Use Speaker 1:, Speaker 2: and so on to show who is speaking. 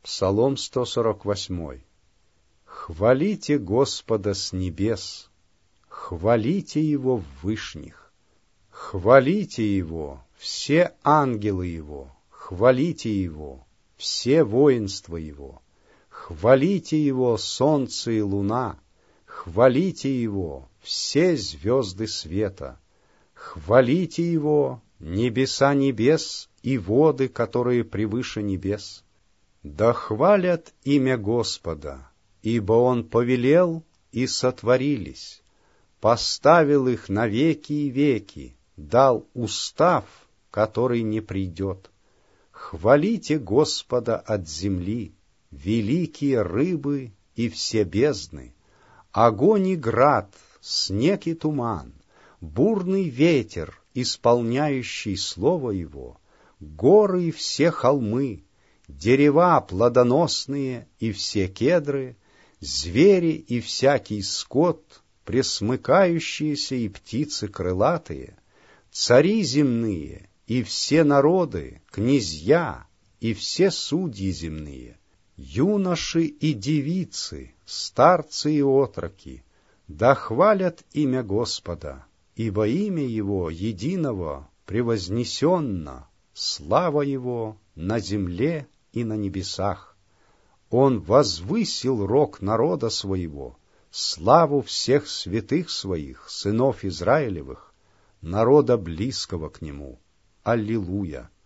Speaker 1: Псалом 148. Хвалите Господа с небес, хвалите Его в вышних, хвалите Его, все ангелы Его, хвалите Его, все воинства Его, хвалите Его, солнце и луна, хвалите Его, все звезды света, хвалите Его, небеса небес и воды, которые превыше небес. Да хвалят имя Господа, ибо Он повелел, и сотворились, поставил их на веки и веки, дал устав, который не придет. Хвалите Господа от земли, великие рыбы и все бездны, огонь и град, снег и туман, бурный ветер, исполняющий слово Его, горы и все холмы, дерева плодоносные и все кедры, звери и всякий скот, пресмыкающиеся и птицы крылатые, цари земные и все народы, князья и все судьи земные, юноши и девицы, старцы и отроки, да хвалят имя Господа, ибо имя Его единого превознесенно, слава Его на земле и на небесах. Он возвысил рог народа своего, славу всех святых своих, сынов Израилевых, народа близкого к Нему. Аллилуйя!